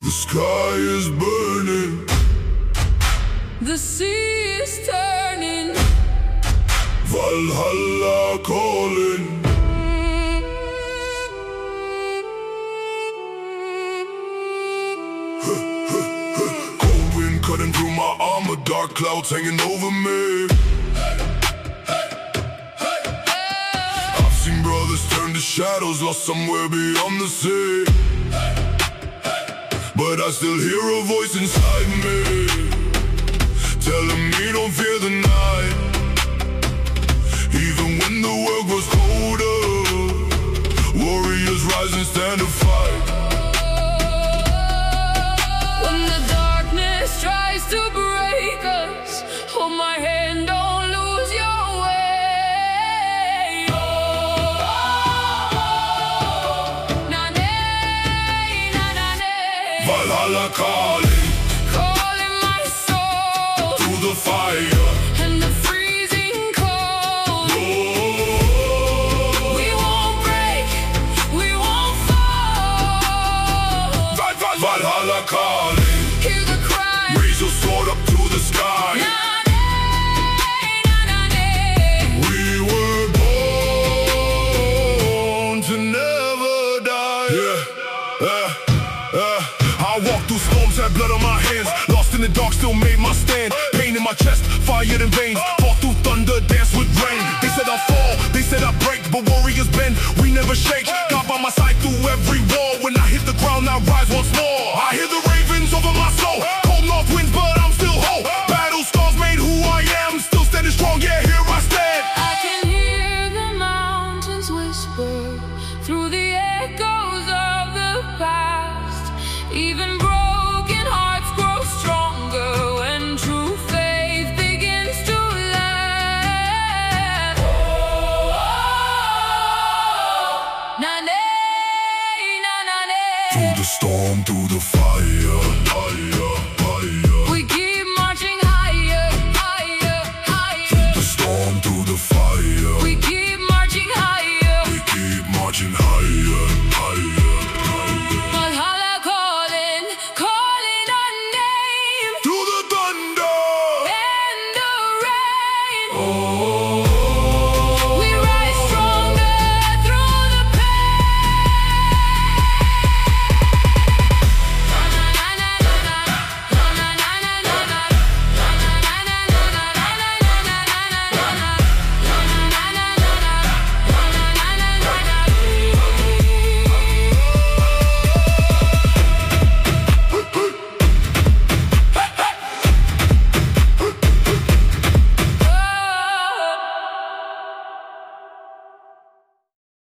The sky is burning, the sea is turning, Valhalla calling. Cold wind cutting through my armor, dark clouds hanging over me. I've seen brothers turn to shadows, lost somewhere beyond the sea. But I still hear a voice inside me, telling me don't fear the night. Even when the world grows colder, warriors rise and stand to fight. when the darkness tries to break us, hold my hand, don't lose your way. Valhalla calling, Calling my soul through the fire. and the freezing cold. Oh, We won't break, we won't fall. Valhalla calling, Hear the cry. raise your sword up to the sky. We were born to never die. I walked through storms, had blood on my hands. Lost in the dark, still made my stand. Pain in my chest, fired in veins. Fought through thunder, danced with rain. They said I'll fall, they said I'd break, but warriors bend, we never shake. God by my side through every wall. When I hit the ground, I rise once more. I hear the ravens over my soul. Cold north winds, but I'm still whole. Battle scars made who I am. Still standing strong, yeah, here I stand. I can hear the mountains whisper through the echoes of the past. Even broken hearts grow stronger when true faith begins to last. Through the storm, through the fire.